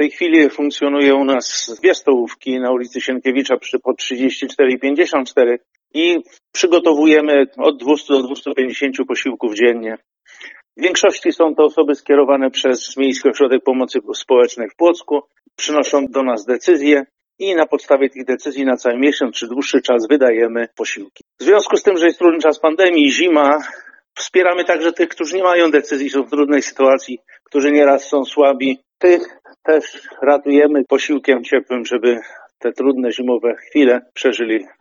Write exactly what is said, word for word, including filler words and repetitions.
tej chwili funkcjonuje u nas dwie stołówki na ulicy Sienkiewicza przy po trzydzieści cztery i pięćdziesiąt cztery i przygotowujemy od dwieście do dwustu pięćdziesięciu posiłków dziennie. W większości są to osoby skierowane przez Miejski Ośrodek Pomocy Społecznej w Płocku, przynoszą do nas decyzje i na podstawie tych decyzji na cały miesiąc czy dłuższy czas wydajemy posiłki. W związku z tym, że jest trudny czas pandemii, zima, wspieramy także tych, którzy nie mają decyzji, są w trudnej sytuacji, którzy nieraz są słabi. Tych też ratujemy posiłkiem ciepłym, żeby te trudne zimowe chwile przeżyli